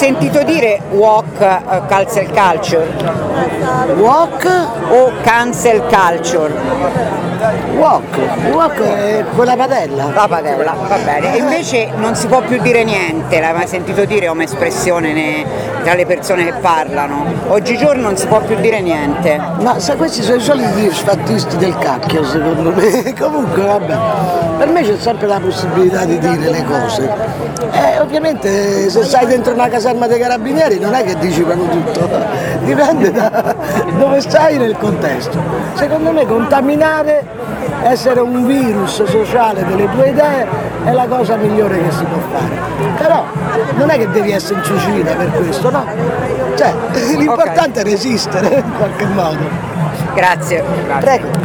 sentito dire cancel culture? Walk? O cancel culture? Walk è quella padella. La padella, va bene. E invece non si può più dire niente, l'hai mai sentito dire come espressione tra le persone che parlano? Oggigiorno non si può più dire niente. Ma se questi sono i soliti sfattisti del cacchio, secondo me. Comunque vabbè, per me c'è sempre la possibilità di dire le cose. Ovviamente se stai dentro una caserma dei carabinieri non è che dici proprio tutto, dipende da dove stai nel contesto. Secondo me contaminare, essere un virus sociale delle tue idee è la cosa migliore che si può fare. Però non è che devi essere in cucina per questo, no? Cioè, l'importante è resistere in qualche modo. Grazie. Prego.